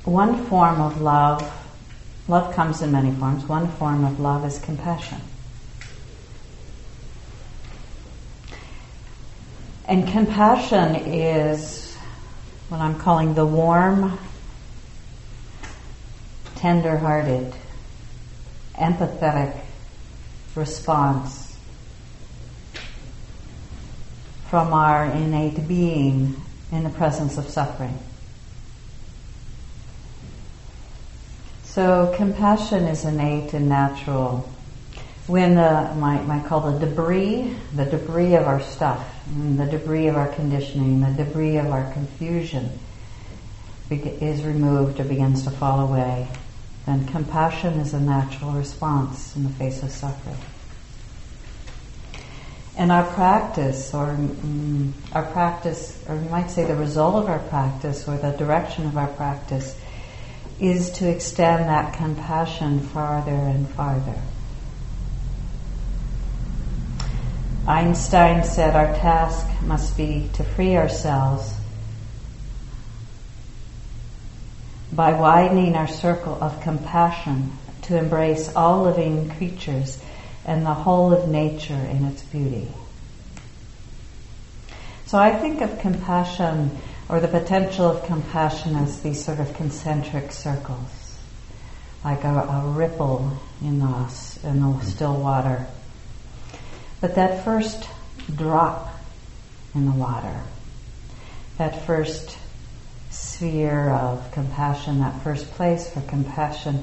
one form of love comes in many forms, one form of love is compassion. And compassion is what I'm calling the warm, tender-hearted, empathetic response from our innate being in the presence of suffering. So compassion is innate and natural. When I call the debris of our stuff, the debris of our conditioning, the debris of our confusion is removed or begins to fall away, then compassion is a natural response in the face of suffering. And our practice, or we might say the result of our practice, or the direction of our practice, is to extend that compassion farther and farther. Einstein said our task must be to free ourselves by widening our circle of compassion to embrace all living creatures and the whole of nature in its beauty. So I think of compassion, or the potential of compassion, as these sort of concentric circles, like a ripple in the still water. But that first drop in the water, that first sphere of compassion, that first place for compassion,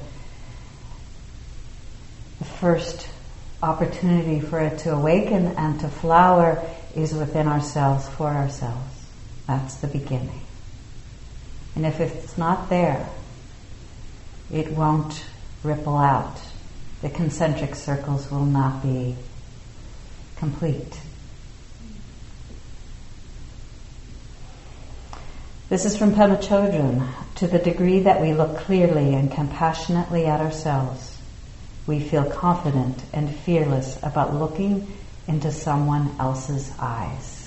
the first opportunity for it to awaken and to flower is within ourselves, for ourselves. That's the beginning. And if it's not there, it won't ripple out. The concentric circles will not be complete. This is from Pema Chodron. To the degree that we look clearly and compassionately at ourselves, we feel confident and fearless about looking into someone else's eyes.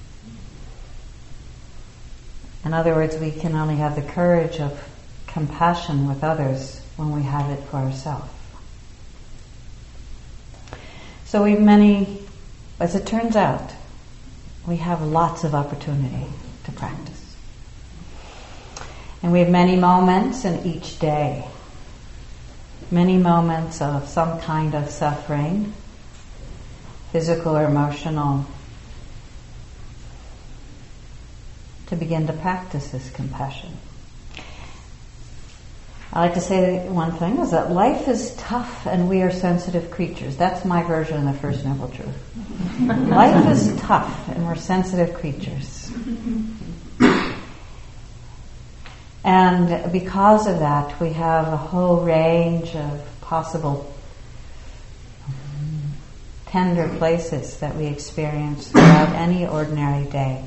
In other words, we can only have the courage of compassion with others when we have it for ourselves. So as it turns out, we have lots of opportunity to practice. And we have many moments in each day, many moments of some kind of suffering, physical or emotional, to begin to practice this compassion. I like to say one thing is that life is tough and we are sensitive creatures. That's my version of the First Noble Truth. Life is tough and we're sensitive creatures. And because of that, we have a whole range of possible tender places that we experience throughout any ordinary day.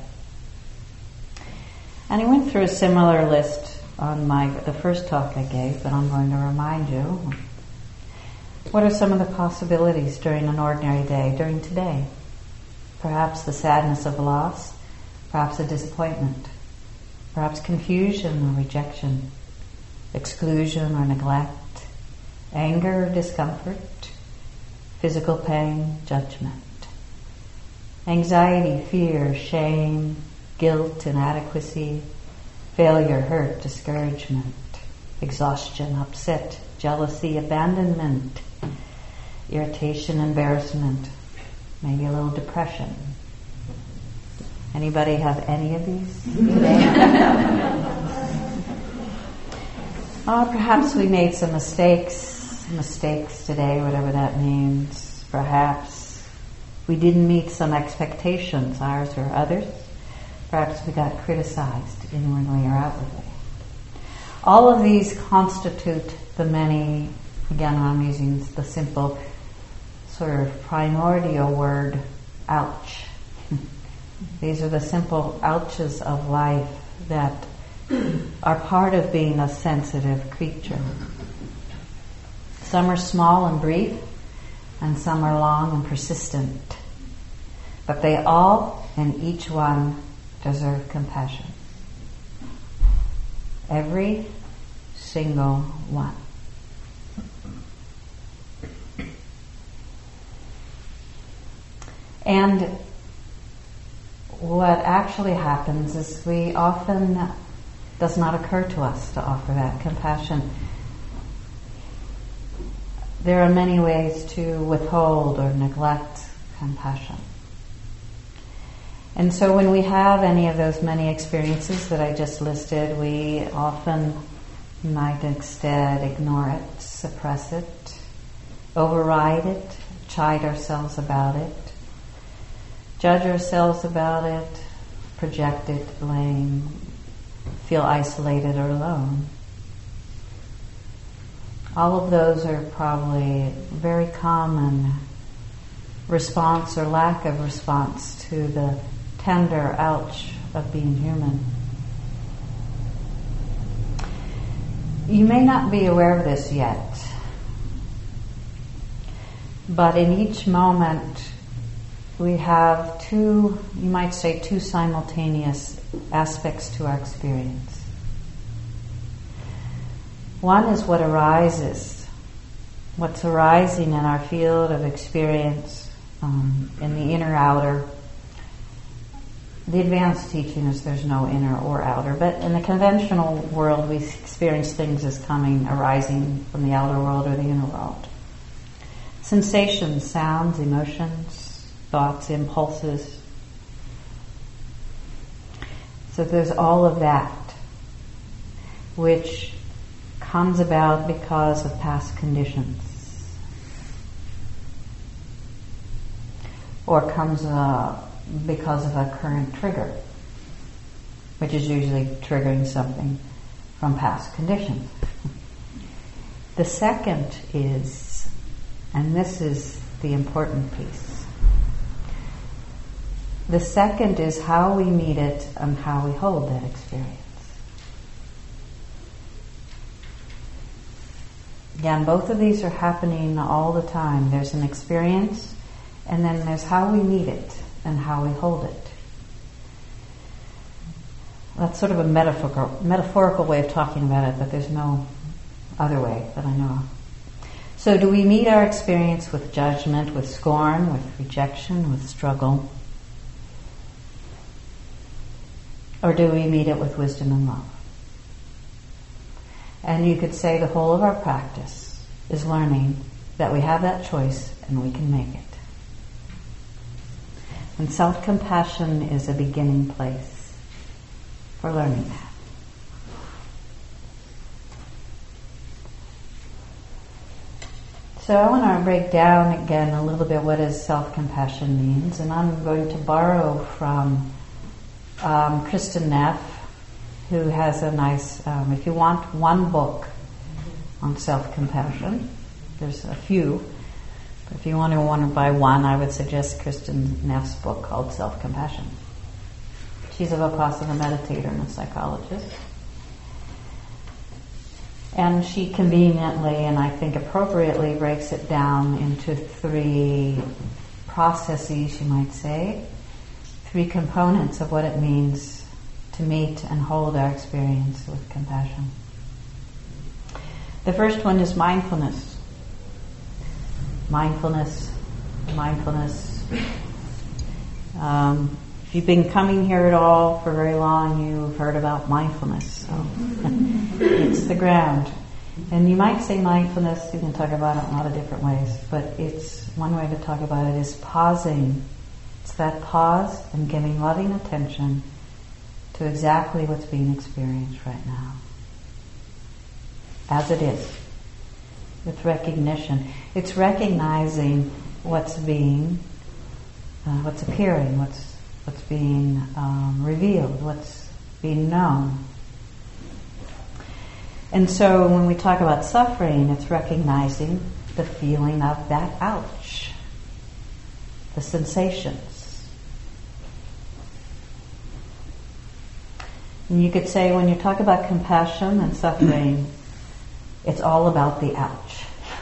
And I went through a similar list on the first talk I gave, but I'm going to remind you. What are some of the possibilities during an ordinary day, during today? Perhaps the sadness of loss, perhaps a disappointment, perhaps confusion or rejection, exclusion or neglect, anger or discomfort, physical pain, judgment, anxiety, fear, shame, guilt, inadequacy, failure, hurt, discouragement, exhaustion, upset, jealousy, abandonment, irritation, embarrassment, maybe a little depression. Anybody have any of these today? Perhaps we made some mistakes today, whatever that means. Perhaps we didn't meet some expectations, ours or others. Perhaps we got criticized inwardly or outwardly. All of these constitute the many, again I'm using the simple sort of primordial word, ouch. These are the simple ouches of life that are part of being a sensitive creature. Some are small and brief, and some are long and persistent. But they all and each one deserve compassion. Every single one. And what actually happens is we often, does not occur to us to offer that compassion. There are many ways to withhold or neglect compassion. And so when we have any of those many experiences that I just listed, we often might instead ignore it, suppress it, override it, chide ourselves about it, judge ourselves about it, project it, blame, feel isolated or alone. All of those are probably very common response or lack of response to the tender ouch of being human. You may not be aware of this yet, but in each moment we have two, you might say, two simultaneous aspects to our experience. One is what arises, what's arising in our field of experience, in the inner-outer. The advanced teaching is there's no inner or outer, but in the conventional world we experience things as arising from the outer world or the inner world. Sensations, sounds, emotions, thoughts, impulses. So there's all of that, which comes about because of past conditions, or comes because of a current trigger, which is usually triggering something from past conditions. The second is, and this is the important piece, the second is how we meet it and how we hold that experience. Again, both of these are happening all the time. There's an experience, and then there's how we meet it and how we hold it. That's sort of a metaphorical way of talking about it, but there's no other way that I know of. So do we meet our experience with judgment, with scorn, with rejection, with struggle? Or do we meet it with wisdom and love? And you could say the whole of our practice is learning that we have that choice and we can make it. And self-compassion is a beginning place for learning that. So I want to break down again a little bit what does self-compassion means, and I'm going to borrow from Kristin Neff, who has a nice, if you want one book on self-compassion, there's a few, but if you want to buy one, I would suggest Kristin Neff's book called Self-Compassion. She's a Vipassana meditator and a psychologist. And she conveniently, and I think appropriately, breaks it down into three processes, you might say, three components of what it means to meet and hold our experience with compassion. The first one is mindfulness. Mindfulness. If you've been coming here at all for very long, you've heard about mindfulness. So it's the ground. And you might say mindfulness, you can talk about it in a lot of different ways, but it's one way to talk about it is pausing. It's that pause and giving loving attention to exactly what's being experienced right now. As it is. With recognition. It's recognizing what's being, what's appearing, what's being revealed, what's being known. And so when we talk about suffering, it's recognizing the feeling of that ouch, the sensations. And you could say when you talk about compassion and suffering, it's all about the ouch.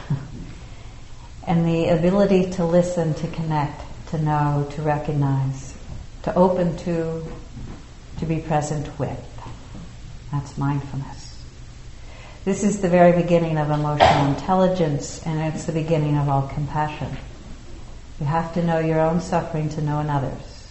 And the ability to listen, to connect, to know, to recognize, to open to be present with. That's mindfulness. This is the very beginning of emotional intelligence, and it's the beginning of all compassion. You have to know your own suffering to know another's.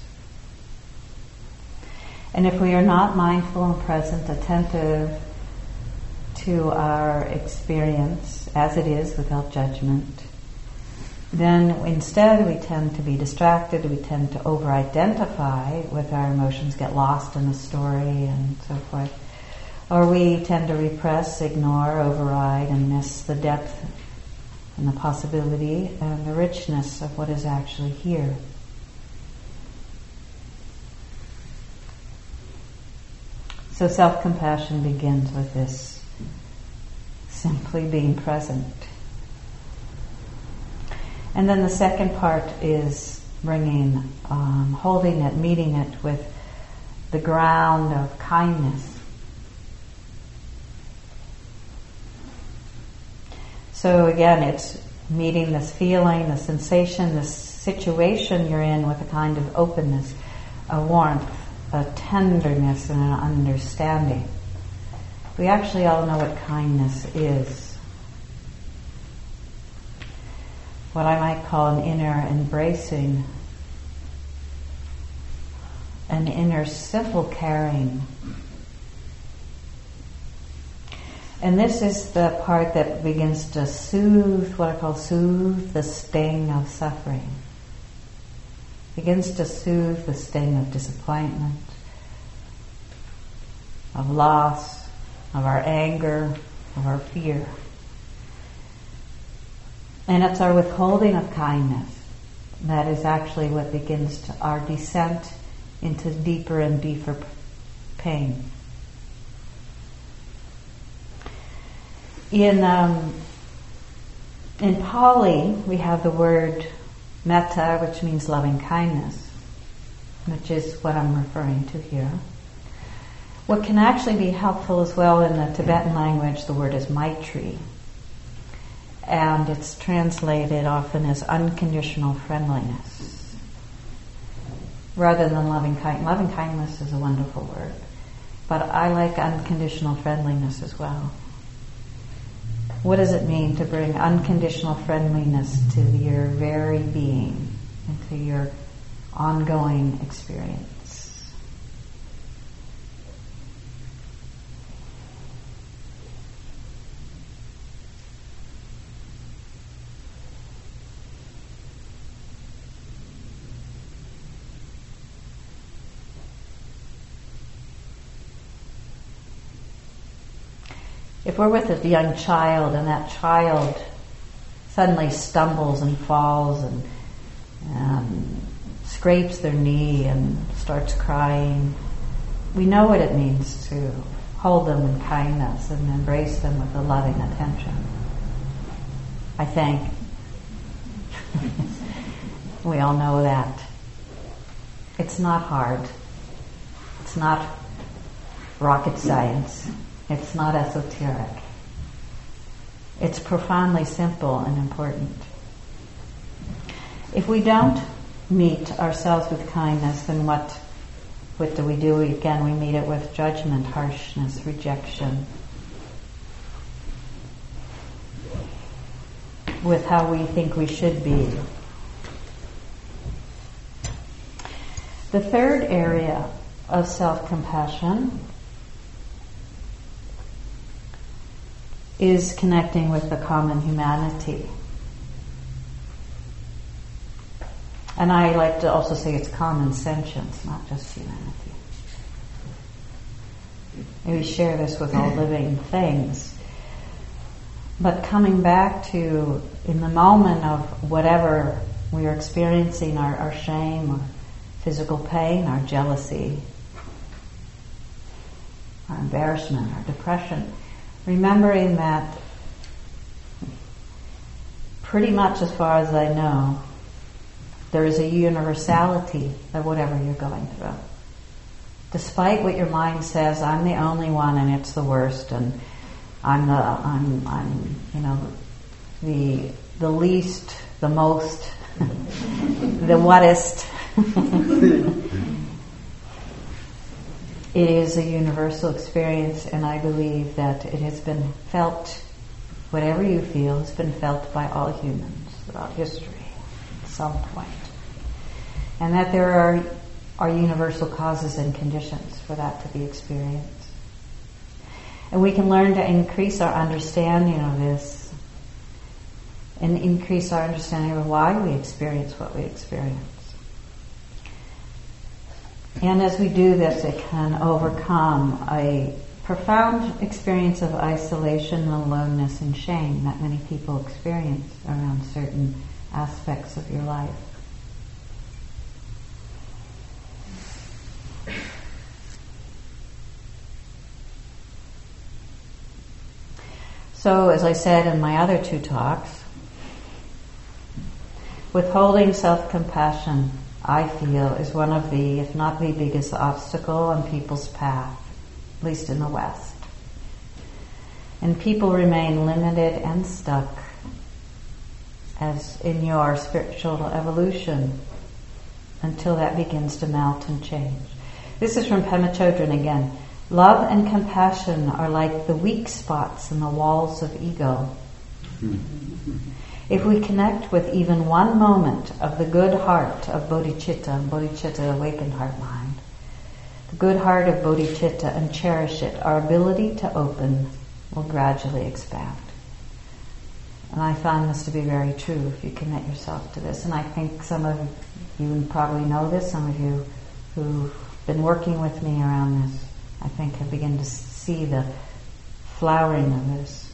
And if we are not mindful and present, attentive to our experience as it is without judgment, then instead we tend to be distracted, we tend to over-identify with our emotions, get lost in the story and so forth. Or we tend to repress, ignore, override, and miss the depth and the possibility and the richness of what is actually here. So self-compassion begins with this, simply being present. And then the second part is bringing, holding it, meeting it with the ground of kindness. So again, it's meeting this feeling, the sensation, this situation you're in with a kind of openness, a warmth, a tenderness, and an understanding. We actually all know what kindness is. What I might call an inner embracing, an inner simple caring. And this is the part that begins to soothe, what I call soothe the sting of suffering. Begins to soothe the sting of disappointment, of loss, of our anger, of our fear. And it's our withholding of kindness that is actually what begins to our descent into deeper and deeper pain. In Pali, we have the word metta, which means loving kindness, which is what I'm referring to here. What can actually be helpful as well in the Tibetan language, the word is maitri, and it's translated often as unconditional friendliness, rather than loving kindness. Loving kindness is a wonderful word, but I like unconditional friendliness as well. What does it mean to bring unconditional friendliness to your very being, into your ongoing experience? If we're with a young child and that child suddenly stumbles and falls and scrapes their knee and starts crying, we know what it means to hold them in kindness and embrace them with a loving attention. I think. We all know that. It's not hard. It's not rocket science. It's not esoteric. It's profoundly simple and important. If we don't meet ourselves with kindness, then what do we do? Again, we meet it with judgment, harshness, rejection, with how we think we should be. The third area of self-compassion is connecting with the common humanity. And I like to also say it's common sentience, not just humanity. We share this with all living things. But coming back to, in the moment of whatever we are experiencing, our shame, our physical pain, our jealousy, our embarrassment, our depression, remembering that pretty much as far as I know, there is a universality of whatever you're going through. Despite what your mind says, I'm the only one and it's the worst, and I'm the least, the most, the whattest. It is a universal experience, and I believe that it has been felt, whatever you feel, has been felt by all humans throughout history at some point. And that there are universal causes and conditions for that to be experienced. And we can learn to increase our understanding of this and increase our understanding of why we experience what we experience. And as we do this, it can overcome a profound experience of isolation, aloneness, and shame that many people experience around certain aspects of your life. So, as I said in my other two talks, withholding self-compassion, I feel, is one of the, if not the biggest obstacle on people's path, at least in the West. And people remain limited and stuck as in your spiritual evolution until that begins to melt and change. This is from Pema Chodron again. Love and compassion are like the weak spots in the walls of ego. If we connect with even one moment of the good heart of bodhicitta, awakened heart mind, the good heart of bodhicitta, and cherish it, our ability to open will gradually expand. And I find this to be very true if you commit yourself to this. And I think some of you probably know this, some of you who've been working with me around this, I think have begun to see the flowering of this.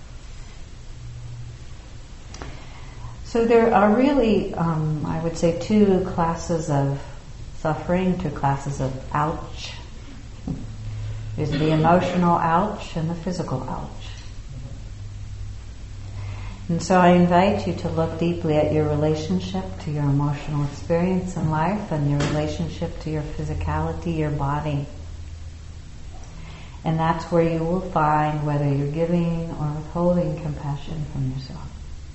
So there are really, I would say, two classes of suffering, two classes of ouch. There's the emotional ouch and the physical ouch. And so I invite you to look deeply at your relationship to your emotional experience in life and your relationship to your physicality, your body. And that's where you will find whether you're giving or withholding compassion from yourself.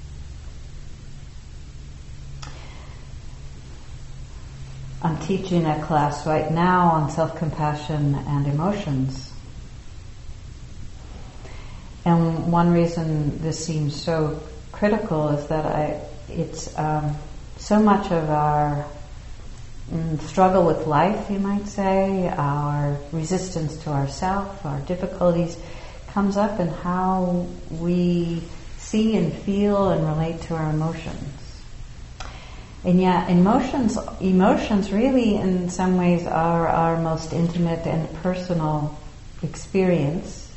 I'm teaching a class right now on self-compassion and emotions. And one reason this seems so critical is that it's so much of our struggle with life, you might say, our resistance to ourself, our difficulties, comes up in how we see and feel and relate to our emotions. And yet emotions really in some ways are our most intimate and personal experience.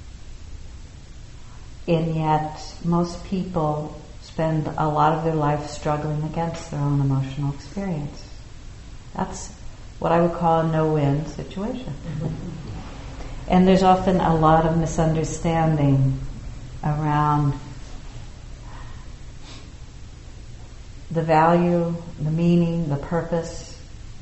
And yet most people spend a lot of their life struggling against their own emotional experience. That's what I would call a no-win situation. And there's often a lot of misunderstanding around the value, the meaning, the purpose,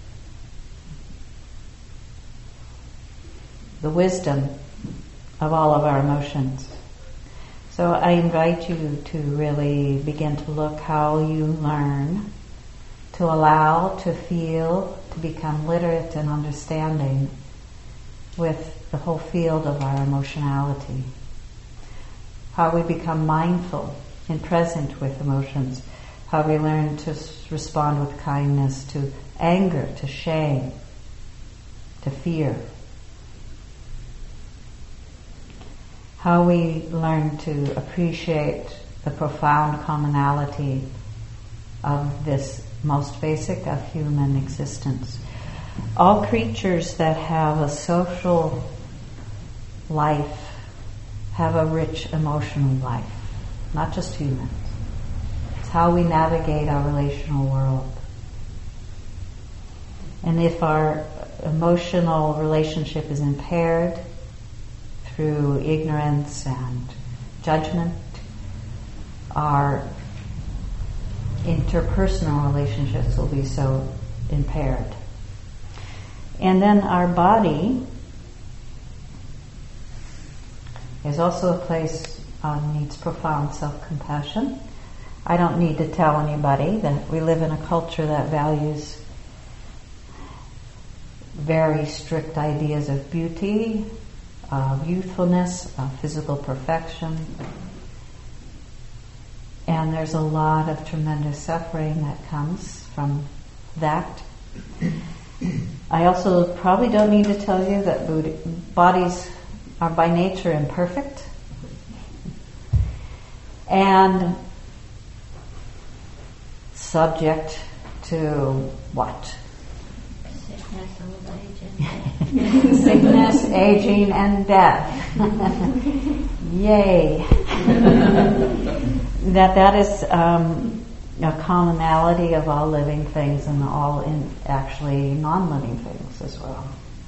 the wisdom of all of our emotions. So I invite you to really begin to look how you learn to allow, to feel, to become literate and understanding with the whole field of our emotionality. How we become mindful and present with emotions. How we learn to respond with kindness to anger, to shame, to fear. How we learn to appreciate the profound commonality of this most basic of human existence. All creatures that have a social life have a rich emotional life, not just humans. It's how we navigate our relational world. And if our emotional relationship is impaired through ignorance and judgment, our interpersonal relationships will be so impaired. And then our body is also a place needs profound self-compassion. I don't need to tell anybody that we live in a culture that values very strict ideas of beauty, of youthfulness, of physical perfection. And there's a lot of tremendous suffering that comes from that. I also probably don't need to tell you that bodies are by nature imperfect. And subject to what? Sickness, aging, and death. Yay. That is a commonality of all living things and all actually non-living things as well.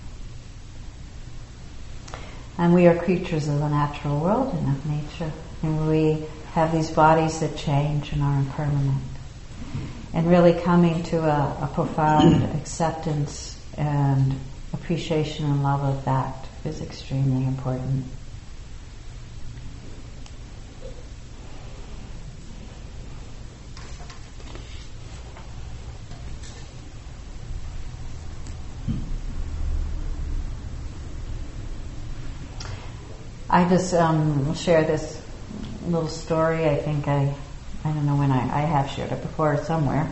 And we are creatures of the natural world and of nature. And we have these bodies that change and are impermanent. And really coming to a profound acceptance and appreciation and love of that is extremely important. I just share this little story. I think I don't know when I have shared it before somewhere.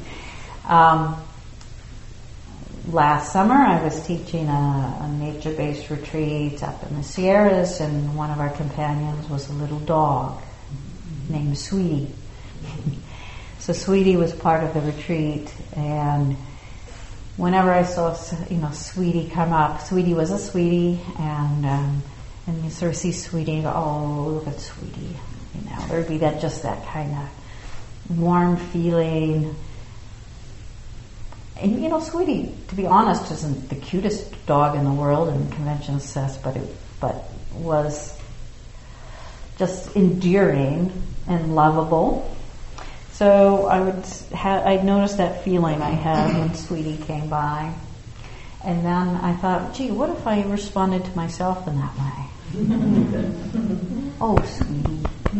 Last summer I was teaching a nature-based retreat up in the Sierras, and one of our companions was a little dog named Sweetie. So Sweetie was part of the retreat, and whenever I saw Sweetie come up, Sweetie was a sweetie, and you sort of see Sweetie and go, oh, look at Sweetie. There would be that kind of warm feeling. And Sweetie, to be honest, isn't the cutest dog in the world in convention sense, but was just endearing and lovable. So I'd noticed that feeling I had when Sweetie came by. And then I thought, gee, what if I responded to myself in that way? Oh, Sweetie.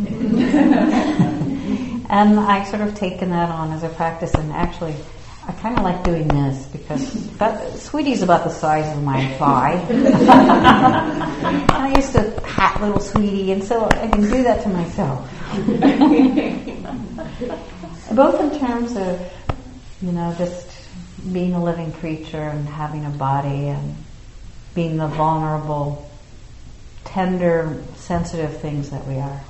And I sort of taken that on as a practice, and actually I kind of like doing this because Sweetie's about the size of my thigh. And I used to pat little Sweetie, and so I can do that to myself. Both in terms of, just being a living creature and having a body and being the vulnerable, tender, sensitive things that we are.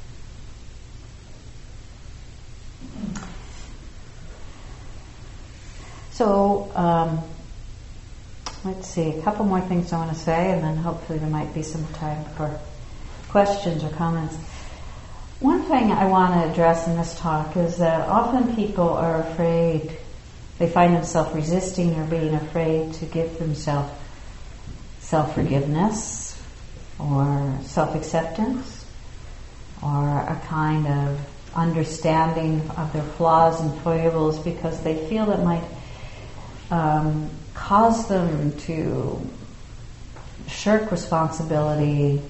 So, let's see, a couple more things I want to say, and then hopefully there might be some time for questions or comments. One thing I want to address in this talk is that often people are afraid, they find themselves resisting or being afraid to give themselves self-forgiveness or self-acceptance or a kind of understanding of their flaws and foibles, because they feel it might cause them to shirk responsibility,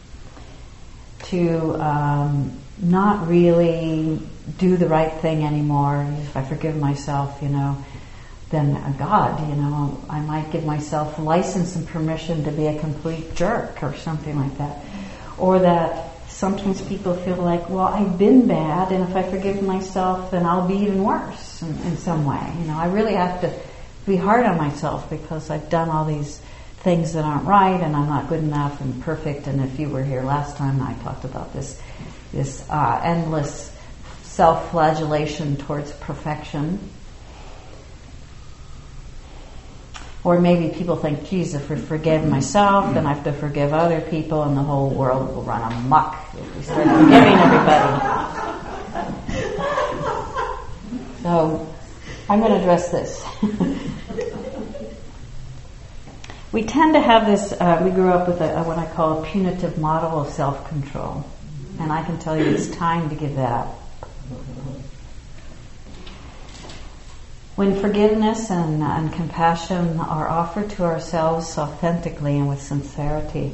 to not really do the right thing anymore. If I forgive myself, then God, I might give myself license and permission to be a complete jerk or something like that. Or that sometimes people feel like, well, I've been bad, and if I forgive myself, then I'll be even worse in some way. I really have to be hard on myself because I've done all these things that aren't right, and I'm not good enough and perfect. And if you were here last time, I talked about this endless self-flagellation towards perfection. Or maybe people think, geez, if we forgive myself, then I have to forgive other people, and the whole world will run amok if we start forgiving everybody. So I'm going to address this. We tend to have this, we grew up with what I call a punitive model of self-control. And I can tell you it's time to give that up. When forgiveness and compassion are offered to ourselves authentically and with sincerity,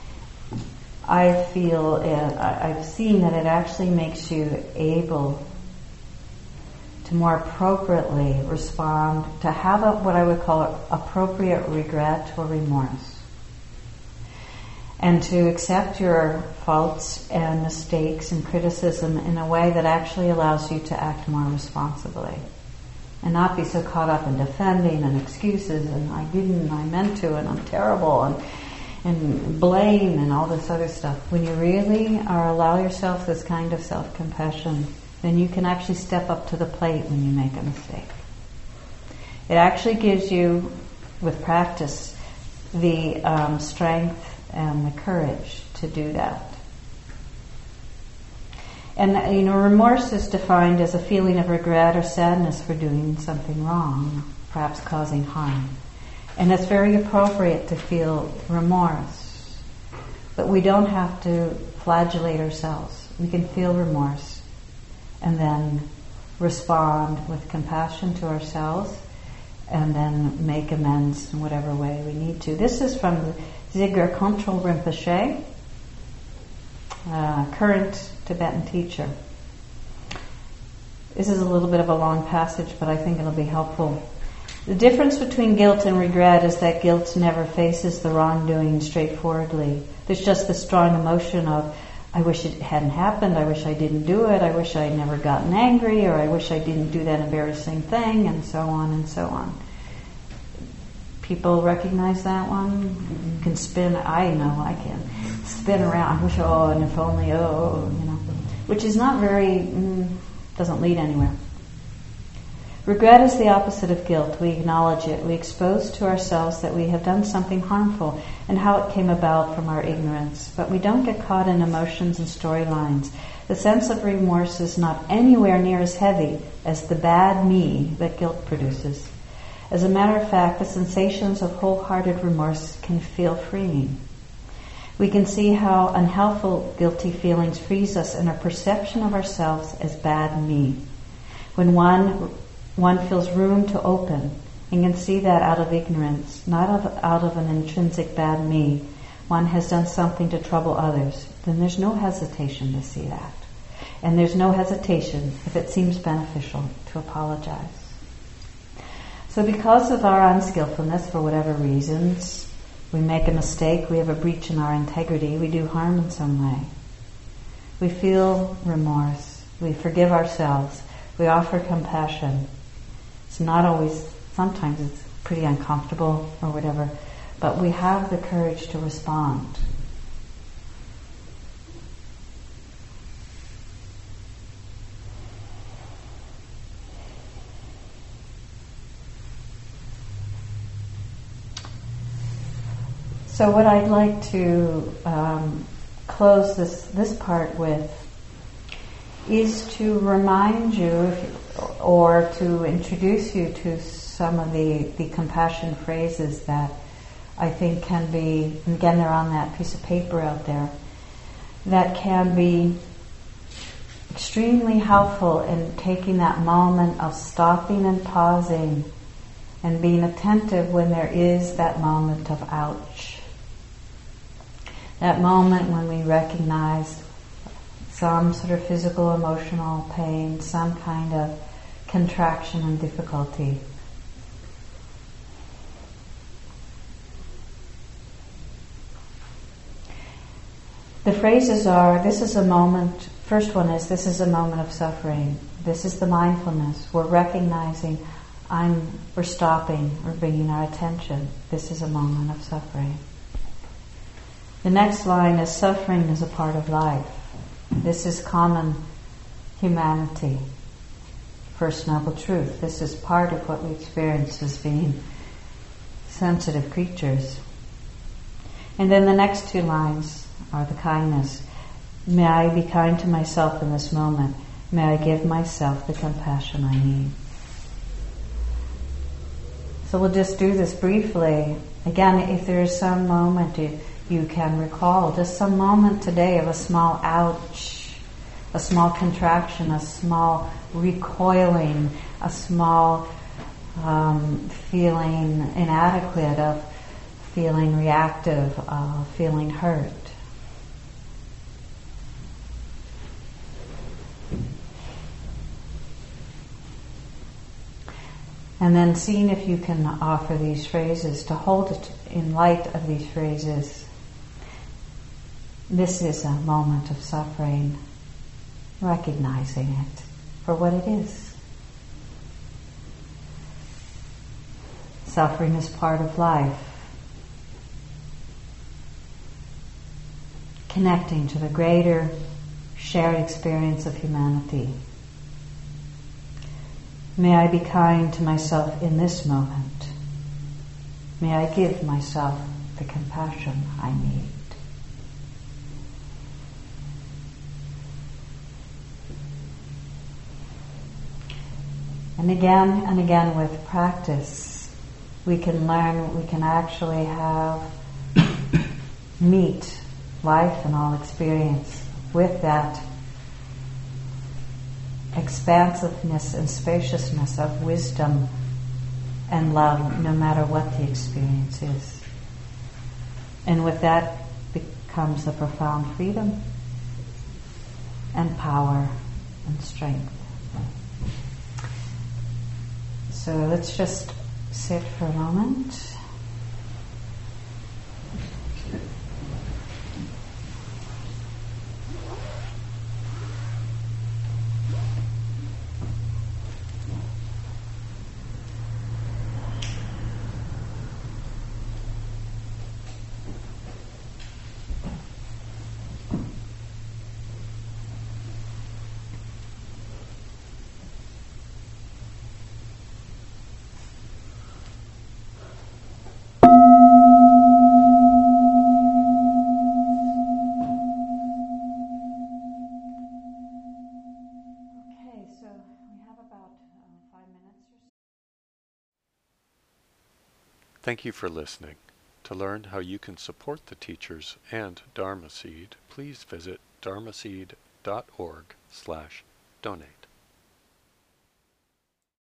I feel I've seen that it actually makes you able to more appropriately respond, to have what I would call appropriate regret or remorse. And to accept your faults and mistakes and criticism in a way that actually allows you to act more responsibly. And not be so caught up in defending and excuses and I didn't, I meant to, and I'm terrible, and blame and all this other stuff. When you really allow yourself this kind of self-compassion, then you can actually step up to the plate when you make a mistake. It actually gives you, with practice, the strength and the courage to do that. And remorse is defined as a feeling of regret or sadness for doing something wrong, perhaps causing harm. And it's very appropriate to feel remorse. But we don't have to flagellate ourselves. We can feel remorse and then respond with compassion to ourselves and then make amends in whatever way we need to. This is from the Ziglar Kongtrul Rinpoche, current Tibetan teacher. This is a little bit of a long passage, but I think it'll be helpful. The difference between guilt and regret is that guilt never faces the wrongdoing straightforwardly. There's just the strong emotion of, I wish it hadn't happened, I wish I didn't do it, I wish I'd never gotten angry, or I wish I didn't do that embarrassing thing, and so on and so on. People recognize that one? You can spin, I know I can, spin around, I wish, and if only, which is not very, doesn't lead anywhere. Regret is the opposite of guilt. We acknowledge it. We expose to ourselves that we have done something harmful and how it came about from our ignorance. But we don't get caught in emotions and storylines. The sense of remorse is not anywhere near as heavy as the bad me that guilt produces. As a matter of fact, the sensations of wholehearted remorse can feel freeing. We can see how unhelpful guilty feelings frees us in our perception of ourselves as bad me. When one feels room to open and can see that out of ignorance, not out of an intrinsic bad me, one has done something to trouble others, then there's no hesitation to see that. And there's no hesitation if it seems beneficial to apologize. So because of our unskillfulness, for whatever reasons, we make a mistake, we have a breach in our integrity, we do harm in some way. We feel remorse, we forgive ourselves, we offer compassion. It's not always, sometimes it's pretty uncomfortable or whatever, but we have the courage to respond. So what I'd like to close this part with is to remind you or to introduce you to some of the compassion phrases that I think can be, and again they're on that piece of paper out there, that can be extremely helpful in taking that moment of stopping and pausing and being attentive when there is that moment of ouch. That moment when we recognize some sort of physical, emotional pain, some kind of contraction and difficulty. The phrases are, this is a moment, first one is, this is a moment of suffering. This is the mindfulness. We're recognizing, we're stopping, we're bringing our attention. This is a moment of suffering. The next line is, suffering is a part of life. This is common humanity. First Noble Truth. This is part of what we experience as being sensitive creatures. And then the next two lines are the kindness. May I be kind to myself in this moment. May I give myself the compassion I need. So we'll just do this briefly. Again, if there is some moment you can recall, just some moment today of a small ouch, a small contraction, a small recoiling, a small feeling inadequate, of feeling reactive, feeling hurt. And then seeing if you can offer these phrases, to hold it in light of these phrases. This is a moment of suffering, recognizing it for what it is. Suffering is part of life. Connecting to the greater shared experience of humanity. May I be kind to myself in this moment. May I give myself the compassion I need. And again with practice, we can learn, we can actually meet life and all experience with that expansiveness and spaciousness of wisdom and love, no matter what the experience is. And with that comes the profound freedom and power and strength. So let's just sit for a moment. Thank you for listening. To learn how you can support the teachers and Dharma Seed, please visit dharmaseed.org/donate.